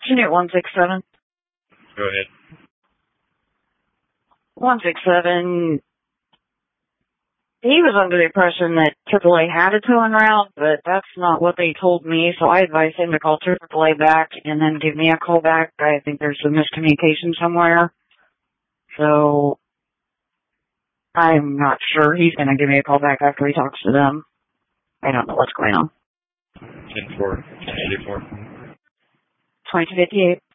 Unit 167. Go ahead. 167. He was under the impression that AAA had a towing route, but that's not what they told me, so I advised him to call AAA back and then give me a call back. I think there's some miscommunication somewhere. So I'm not sure he's going to give me a call back after he talks to them. I don't know what's going on. 10-4, 10-84. 2258.